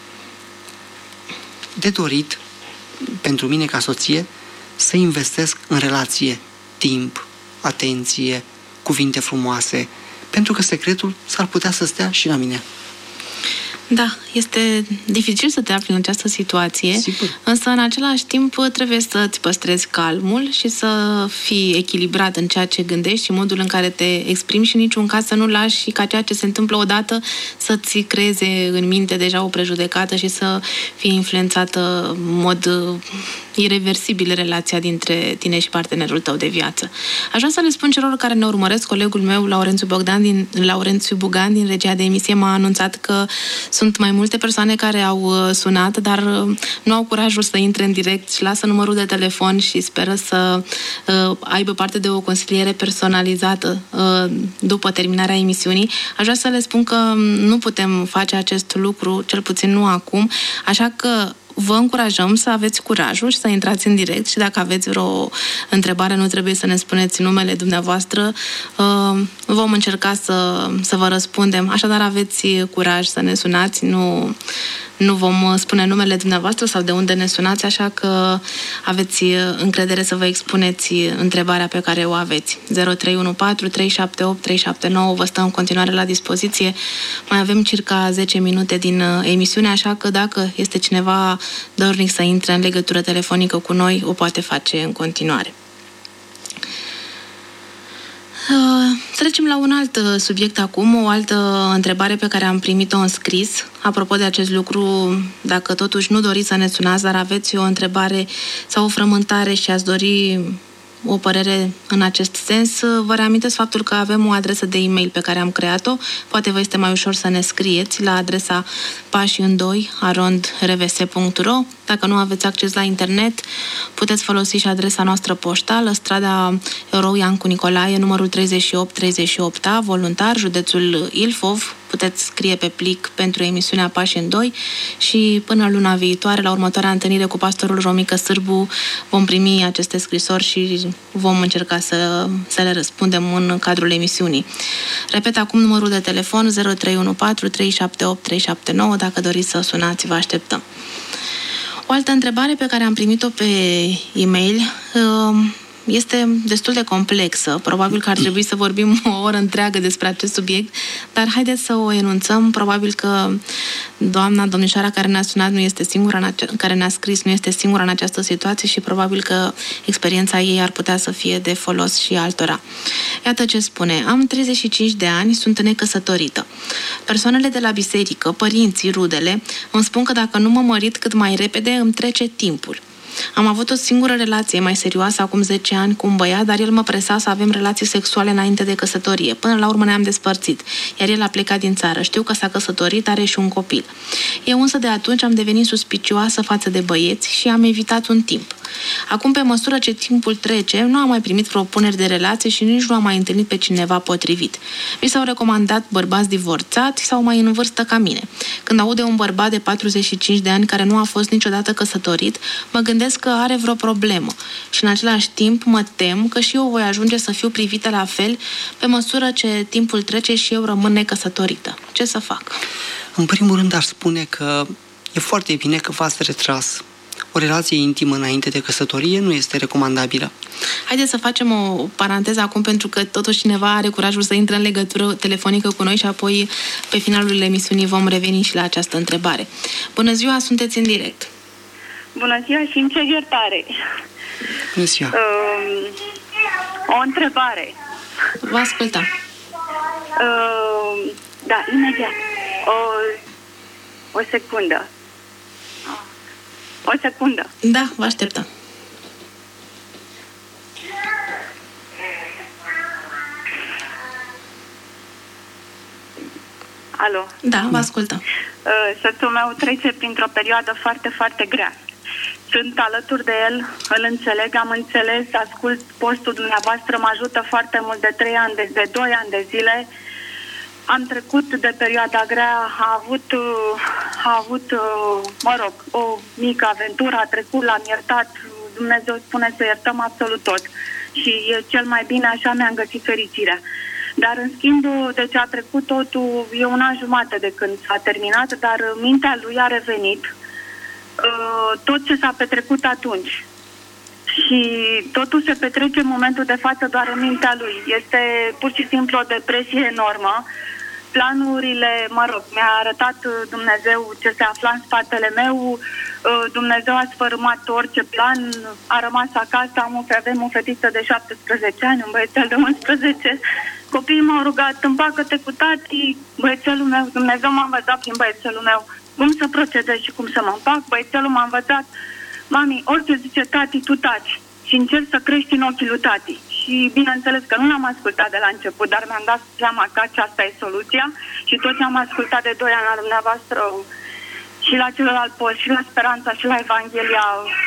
De dorit, pentru mine ca soție, să investesc în relație timp, atenție, cuvinte frumoase, pentru că secretul s-ar putea să stea și la mine. Da, este dificil să te afli în această situație, sigur, însă în același timp trebuie să-ți păstrezi calmul și să fii echilibrat în ceea ce gândești și modul în care te exprimi și în niciun caz să nu lași ca ceea ce se întâmplă odată să-ți creeze în minte deja o prejudecată și să fie influențată în mod ireversibil relația dintre tine și partenerul tău de viață. Aș vrea să le spun celor care ne urmăresc: colegul meu, Laurențiu Bugan, din regia de emisie, m-a anunțat că sunt mai multe persoane care au sunat, dar nu au curajul să intre în direct și lasă numărul de telefon și speră să aibă parte de o consiliere personalizată după terminarea emisiunii. Aș vrea să le spun că nu putem face acest lucru, cel puțin nu acum, așa că vă încurajăm să aveți curajul și să intrați în direct și dacă aveți vreo întrebare, nu trebuie să ne spuneți numele dumneavoastră. Vom încerca să vă răspundem. Așadar, aveți curaj să ne sunați. Nu vom spune numele dumneavoastră sau de unde ne sunați, așa că aveți încredere să vă expuneți întrebarea pe care o aveți. 0314 378 379 vă stă în continuare la dispoziție. Mai avem circa 10 minute din emisiune, așa că dacă este cineva dornic să intre în legătură telefonică cu noi, o poate face în continuare. Trecem la un alt subiect acum, o altă întrebare pe care am primit-o în scris. Apropo de acest lucru, dacă totuși nu doriți să ne sunați, dar aveți o întrebare sau o frământare și ați dori o părere în acest sens, vă reamintesc faptul că avem o adresă de e-mail pe care am creat-o. Poate vă este mai ușor să ne scrieți la adresa pașiîndoi@rvs.ro. Dacă nu aveți acces la internet, puteți folosi și adresa noastră poștală, strada Erou Iancu Nicolae, numărul 3838A, Voluntar, județul Ilfov. Puteți scrie pe plic pentru emisiunea Pași în Doi și până luna viitoare, la următoarea întâlnire cu pastorul Romică Sârbu, vom primi aceste scrisori și vom încerca să le răspundem în cadrul emisiunii. Repet acum numărul de telefon 0314 378 379. Dacă doriți să sunați, vă așteptăm. O altă întrebare pe care am primit-o pe e-mail este destul de complexă. Probabil că ar trebui să vorbim o oră întreagă despre acest subiect, dar haideți să o enunțăm. Probabil că domnișoara care ne-a sunat nu este singura, care ne-a scris nu este singura în această situație și probabil că experiența ei ar putea să fie de folos și altora. Iată ce spune. Am 35 de ani, sunt necăsătorită. Persoanele de la biserică, părinții, rudele, îmi spun că dacă nu mă mărit cât mai repede, îmi trece timpul. Am avut o singură relație mai serioasă acum 10 ani cu un băiat, dar el mă presa să avem relații sexuale înainte de căsătorie. Până la urmă ne-am despărțit, iar el a plecat din țară. Știu că s-a căsătorit, are și un copil. Eu însă de atunci am devenit suspicioasă față de băieți și am evitat un timp. Acum, pe măsură ce timpul trece, nu am mai primit propuneri de relație și nici nu am mai întâlnit pe cineva potrivit. Mi s-au recomandat bărbați divorțați sau mai în vârstă ca mine. Când aud de un bărbat de 45 de ani care nu a fost niciodată căsătorit, mă gândesc că are vreo problemă și în același timp mă tem că și eu voi ajunge să fiu privită la fel pe măsură ce timpul trece și eu rămân necăsătorită. Ce să fac? În primul rând aș spune că e foarte bine că v-ați retras. O relație intimă înainte de căsătorie nu este recomandabilă. Haideți să facem o paranteză acum, pentru că totuși cineva are curajul să intre în legătură telefonică cu noi și apoi pe finalul emisiunii vom reveni și la această întrebare. Bună ziua, sunteți în direct. Bună ziua și îmi cer iertare. Bună ziua. O întrebare. Vă ascultăm. Da, imediat. O secundă. O secundă. Da, vă așteptăm. Alo. Da, vă ascultăm. Soțul meu trece printr-o perioadă foarte, foarte grea. Sunt alături de el, îl înțeleg, am înțeles, ascult postul dumneavoastră, mă ajută foarte mult de 3 ani, de 2 ani de zile. Am trecut de perioada grea, a avut, mă rog, o mică aventură, a trecut, l-am iertat, Dumnezeu spune să iertăm absolut tot. Și e cel mai bine, așa mi-am găsit fericirea. Dar, în schimb, deci a trecut totul, e un an jumate de când s-a terminat, dar mintea lui a revenit. Tot ce s-a petrecut atunci. Și totul se petrece în momentul de față doar în mintea lui. Este pur și simplu o depresie enormă. Planurile, mă rog, mi-a arătat Dumnezeu ce se afla în spatele meu. Dumnezeu a sfărâmat orice plan, a rămas acasă, avem o fetiță de 17 ani, un băiețel de 11. Copiii m-au rugat, împacă-te cu tati, băiețelul meu, Dumnezeu m-a învățat prin băiețelul meu cum să procedez și cum să mă împac. Băiețelul m-a învățat, mami, orice zice tati, tu taci și încerci să crești în ochii lui tati. Și bineînțeles că nu l-am ascultat de la început, dar mi-am dat seama că aceasta e soluția și tot ce am ascultat de 2 ani la dumneavoastră și la celălalt post, și la Speranța, și la Evanghelia,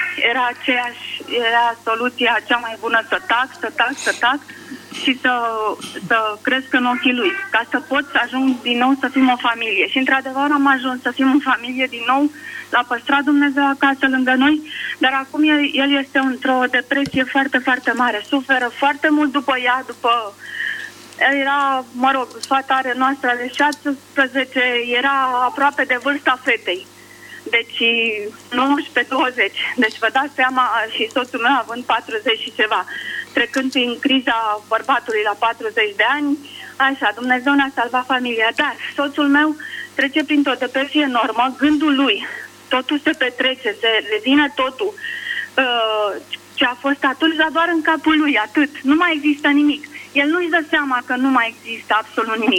era soluția cea mai bună, să tac și să cresc în ochii lui, ca să pot să ajung din nou să fim o familie. Și într-adevăr am ajuns să fim o familie din nou, l-a păstrat Dumnezeu acasă lângă noi, dar acum el este într-o depresie foarte, foarte mare. Suferă foarte mult după ea, era, mă rog, fata noastră de 16, era aproape de vârsta fetei. Deci 19-20. Deci vă dați seama, și soțul meu având 40 și ceva, trecând prin criza bărbatului la 40 de ani, așa, Dumnezeu ne-a salvat familia. Dar soțul meu trece printr-o depresie enormă, gândul lui, totul se petrece, se revine totul. Ce a fost atunci, dar doar în capul lui, atât. Nu mai există nimic. El nu-și dă seama că nu mai există absolut nimic.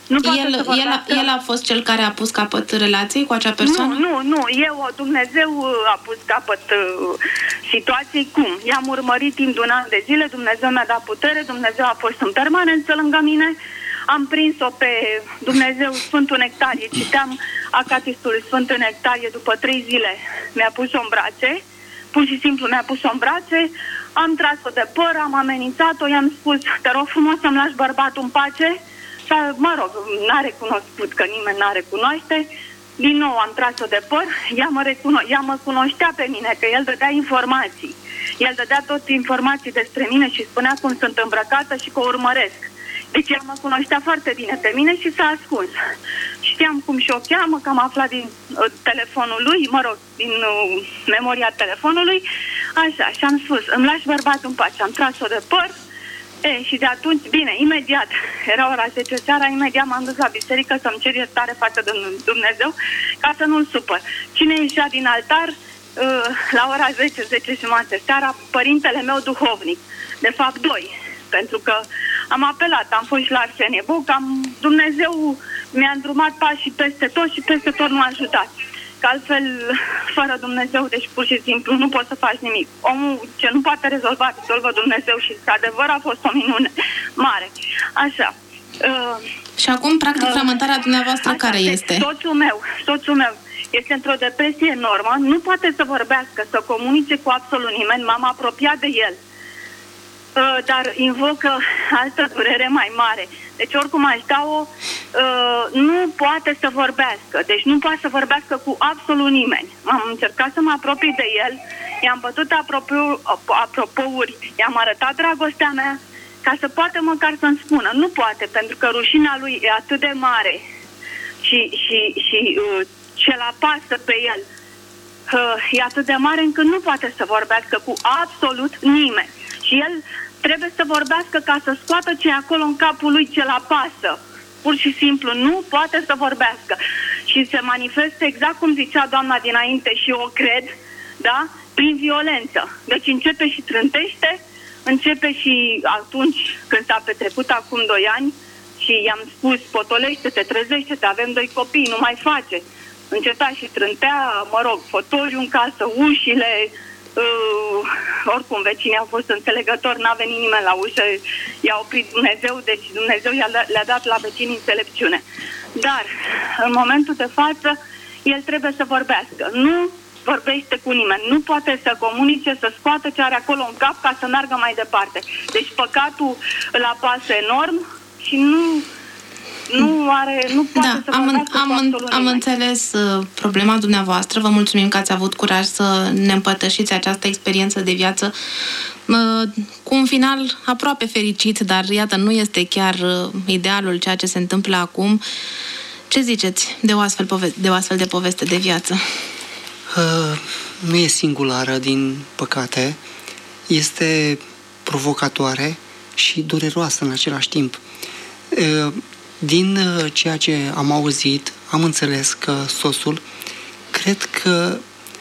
El a fost cel care a pus capăt relației cu acea persoană? Nu. Dumnezeu a pus capăt situației. Cum? I-am urmărit timp de un an de zile, Dumnezeu mi-a dat putere, Dumnezeu a fost în permanență lângă mine. Am prins-o pe Dumnezeu Sfântul Nectarie, citeam Acatistul Sfântul Nectarie, după 3 zile mi-a pus-o în brațe, pur și simplu mi-a pus-o în brațe, am tras-o de păr, am amenințat-o, i-am spus, te rog frumos să-mi lași bărbatul în pace, și n-a recunoscut, că nimeni n-a recunoaște, din nou am tras-o de păr, ea mă cunoștea pe mine, că el dădea informații, el dădea tot informații despre mine și spunea cum sunt îmbrăcată și că o urmăresc. Deci ea mă cunoștea foarte bine pe mine și s-a ascuns. Știam cum și-o cheamă, că am aflat din telefonul lui, din memoria telefonului, așa, și am spus, îmi lași bărbatul în pace, am tras-o de păr, și de atunci, bine, imediat, era ora 10 seara, imediat m-am dus la biserică să-mi cer iertare față de Dumnezeu, ca să nu-l supăr. Cine ieșea din altar, la ora 10 jumate seara, părintele meu duhovnic, de fapt 2, pentru că am apelat, am fost și la Arsenie Boc, Dumnezeu mi-a îndrumat pașii peste tot și peste tot m-a ajutat. Că altfel, fără Dumnezeu, deci pur și simplu nu poți să faci nimic. Omul ce nu poate rezolvă Dumnezeu și adevăr a fost o minune mare. Așa. Și acum, practic, frământarea dumneavoastră care este? Soțul meu este într-o depresie enormă, nu poate să vorbească, să comunice cu absolut nimeni, m-am apropiat de el. Dar invocă altă durere mai mare. Deci oricum aș da-o, nu poate să vorbească. Deci nu poate să vorbească cu absolut nimeni. Am încercat să mă apropii de el, i-am bătut apropouri, i-am arătat dragostea mea, ca să poată măcar să-mi spună. Nu poate, pentru că rușinea lui e atât de mare și ce-l apasă pe el e atât de mare încât nu poate să vorbească cu absolut nimeni. Și el trebuie să vorbească ca să scoată ce e acolo în capul lui, ce-l apasă. Pur și simplu nu poate să vorbească. Și se manifestă exact cum zicea doamna dinainte și eu o cred, da? Prin violență. Deci începe și trântește, începe și atunci când s-a petrecut acum 2 ani și i-am spus, potolește-te, trezește-te, avem 2 copii, nu mai face. Înceta și trântea, fotoliu în casă, ușile, oricum vecinii au fost înțelegători, n-a venit nimeni la ușă, i-a oprit Dumnezeu, deci Dumnezeu le-a dat la vecinii înțelepciune. Dar în momentul de față el trebuie să vorbească, nu vorbește cu nimeni, nu poate să comunice, să scoată ce are acolo în cap ca să meargă mai departe. Deci păcatul îl apasă enorm și nu poate să vorbească cu absolut am înțeles problema dumneavoastră. Vă mulțumim că ați avut curaj să ne împărtășiți această experiență de viață cu un final aproape fericit, dar iată, nu este chiar idealul ceea ce se întâmplă acum. Ce ziceți de o astfel de poveste de viață? Nu e singulară, din păcate. Este provocatoare și dureroasă în același timp. Din ceea ce am auzit, am înțeles că soțul, cred că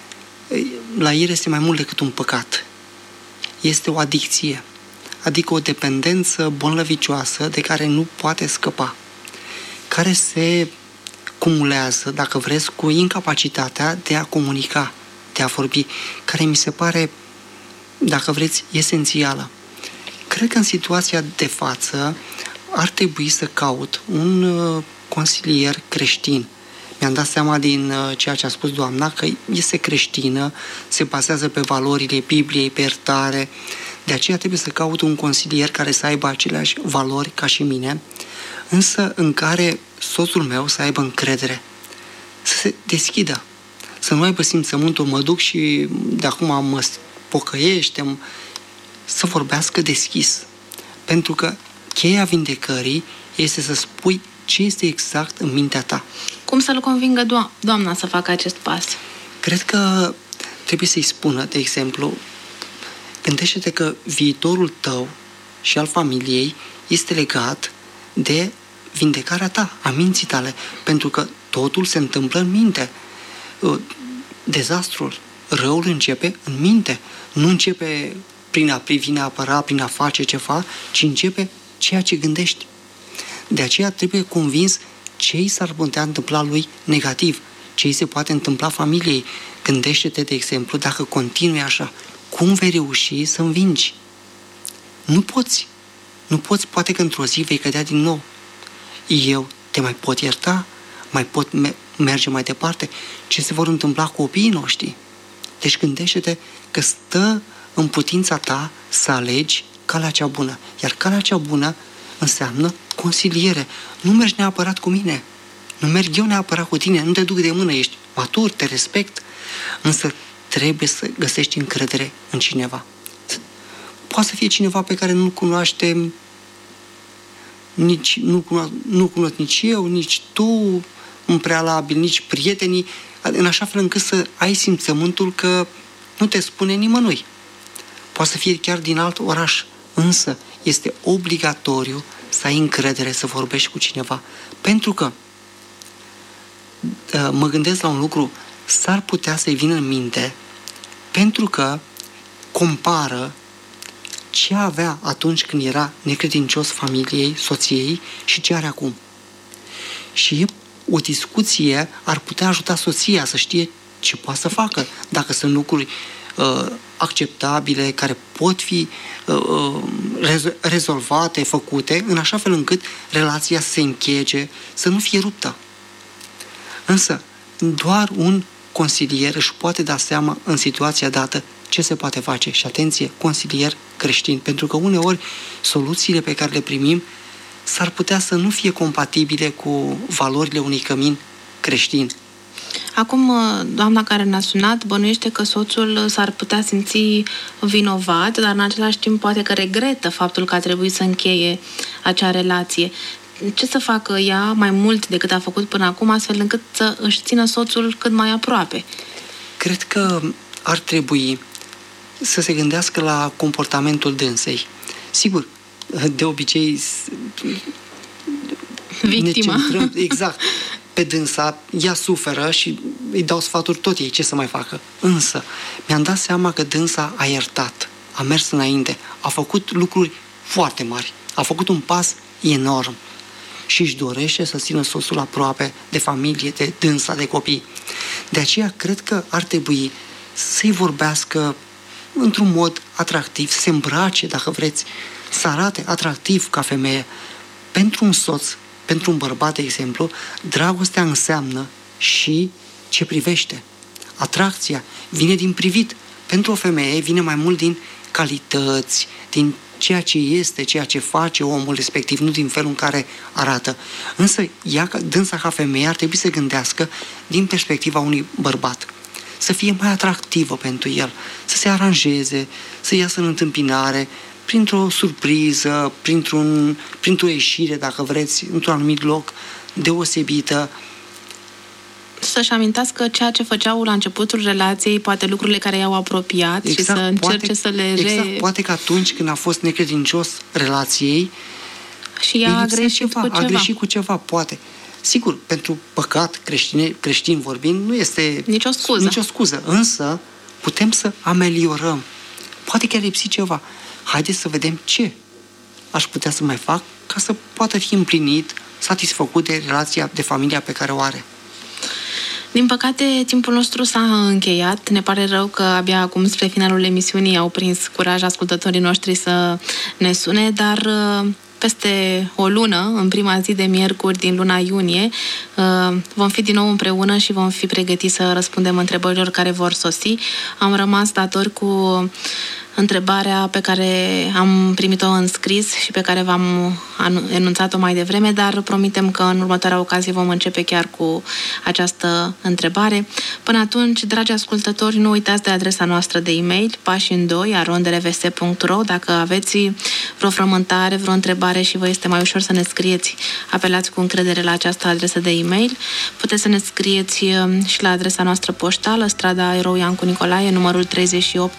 la el este mai mult decât un păcat. Este o adicție, adică o dependență bolnăvicioasă de care nu poate scăpa, care se cumulează, dacă vreți, cu incapacitatea de a comunica, de a vorbi, care mi se pare, dacă vreți, esențială. Cred că în situația de față ar trebui să caut un consilier creștin. Mi-am dat seama din ceea ce a spus doamna că este creștină, se bazează pe valorile Bibliei, pe iertare. De aceea trebuie să caut un consilier care să aibă aceleași valori ca și mine, însă în care soțul meu să aibă încredere, să se deschidă, să nu aibă simțământul, mă duc și de acum mă pocăiește, să vorbească deschis. Pentru că cheia vindecării este să spui ce este exact în mintea ta. Cum să-l convingă doamna să facă acest pas? Cred că trebuie să-i spună, de exemplu, gândește-te că viitorul tău și al familiei este legat de vindecarea ta, a minții tale, pentru că totul se întâmplă în minte. Dezastrul, răul începe în minte. Nu începe prin a privi neapărat, prin a face ceva, ci începe ceea ce gândești. De aceea trebuie convins ce i s-ar putea întâmpla lui negativ, ce i se poate întâmpla familiei. Gândește-te, de exemplu, dacă continui așa, cum vei reuși să învingi? Nu poți, poate că într-o zi vei cădea din nou. Eu te mai pot ierta, mai pot merge mai departe. Ce se vor întâmpla cu copiii noștri? Deci gândește-te că stă în putința ta să alegi calea cea bună. Iar calea cea bună înseamnă consiliere. Nu mergi neapărat cu mine, nu merg eu neapărat cu tine, nu te duc de mână, ești matur, te respect, însă trebuie să găsești încredere în cineva. Poate să fie cineva pe care nu-l cunoaștem, nu cunosc nici eu, nici tu, în prealabil, nici prietenii, în așa fel încât să ai simțământul că nu te spune nimănui. Poate să fie chiar din alt oraș, însă este obligatoriu să ai încredere să vorbești cu cineva. Pentru că mă gândesc la un lucru, s-ar putea să-i vină în minte, pentru că compară ce avea atunci când era necredincios familiei, soției și ce are acum. Și o discuție ar putea ajuta soția să știe ce poate să facă, dacă sunt lucruri acceptabile, care pot fi rezolvate, făcute, în așa fel încât relația să se închege, să nu fie ruptă. Însă, doar un consilier își poate da seama în situația dată ce se poate face. Și atenție, consilier creștin, pentru că uneori soluțiile pe care le primim s-ar putea să nu fie compatibile cu valorile unui cămin creștin. Acum, doamna care ne-a sunat bănuiește că soțul s-ar putea simți vinovat, dar în același timp poate că regretă faptul că a trebuit să încheie acea relație. Ce să facă ea mai mult decât a făcut până acum, astfel încât să își țină soțul cât mai aproape? Cred că ar trebui să se gândească la comportamentul dânsei. Sigur, de obicei victima. Exact. Pe dânsa, ea suferă și îi dau sfaturi tot ei ce să mai facă. Însă, mi-am dat seama că dânsa a iertat, a mers înainte, a făcut lucruri foarte mari, a făcut un pas enorm și își dorește să țină soțul aproape de familie, de dânsa, de copii. De aceea, cred că ar trebui să-i vorbească într-un mod atractiv, să se îmbrace, dacă vreți, să arate atractiv ca femeie. Pentru un soț, pentru un bărbat, de exemplu, dragostea înseamnă și ce privește. Atracția vine din privit. Pentru o femeie vine mai mult din calități, din ceea ce este, ceea ce face omul respectiv, nu din felul în care arată. Însă, dânsa ca femeie ar trebui să gândească din perspectiva unui bărbat. Să fie mai atractivă pentru el, să se aranjeze, să iasă în întâmpinare, printr-o surpriză, printr-o ieșire, dacă vreți, într-un anumit loc deosebită. Să-și amintească ceea ce făceau la începutul relației, poate lucrurile care i-au apropiat, exact, și să încerce să le... Exact, poate că atunci când a fost necredincios relației și ea a greșit cu ceva. A greșit cu ceva, poate. Sigur, pentru păcat creștin vorbind, nu este nicio scuză, însă putem să ameliorăm. Poate chiar lipsi ceva. Haideți să vedem ce aș putea să mai fac ca să poată fi împlinit, satisfăcut de relația, de familia pe care o are. Din păcate, timpul nostru s-a încheiat. Ne pare rău că abia acum, spre finalul emisiunii, au prins curaj ascultătorii noștri să ne sune, dar peste o lună, în prima zi de miercuri din luna iunie, vom fi din nou împreună și vom fi pregătiți să răspundem întrebărilor care vor sosi. Am rămas datori cu întrebarea pe care am primit-o în scris și pe care v-am enunțat-o mai devreme, dar promitem că în următoarea ocazie vom începe chiar cu această întrebare. Până atunci, dragi ascultători, nu uitați de adresa noastră de e-mail, pașindoi@rndrvs.ro. Dacă aveți vreo frământare, vreo întrebare și vă este mai ușor să ne scrieți, apelați cu încredere la această adresă de e-mail. Puteți să ne scrieți și la adresa noastră poștală, strada Erou Iancu Nicolae, numărul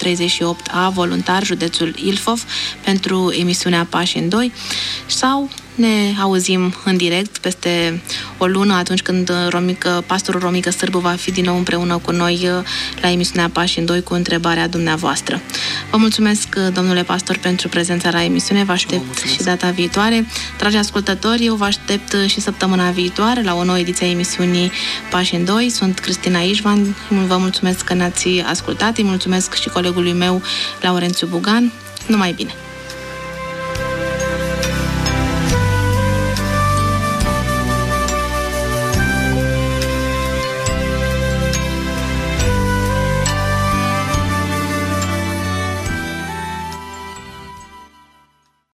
3838A, Voluntar, județul Ilfov, pentru emisiunea Pași în Doi, sau Ne auzim în direct peste o lună, atunci când pastorul Romică Sârbu va fi din nou împreună cu noi la emisiunea Pași în Doi cu întrebarea dumneavoastră. Vă mulțumesc, domnule pastor, pentru prezența la emisiune. Vă aștept și data viitoare. Dragi ascultători, eu vă aștept și săptămâna viitoare la o nouă ediție a emisiunii Pași în Doi. Sunt Cristina Ișvan. Vă mulțumesc că ne-ați ascultat. Îi mulțumesc și colegului meu, Laurențiu Bugan. Numai bine!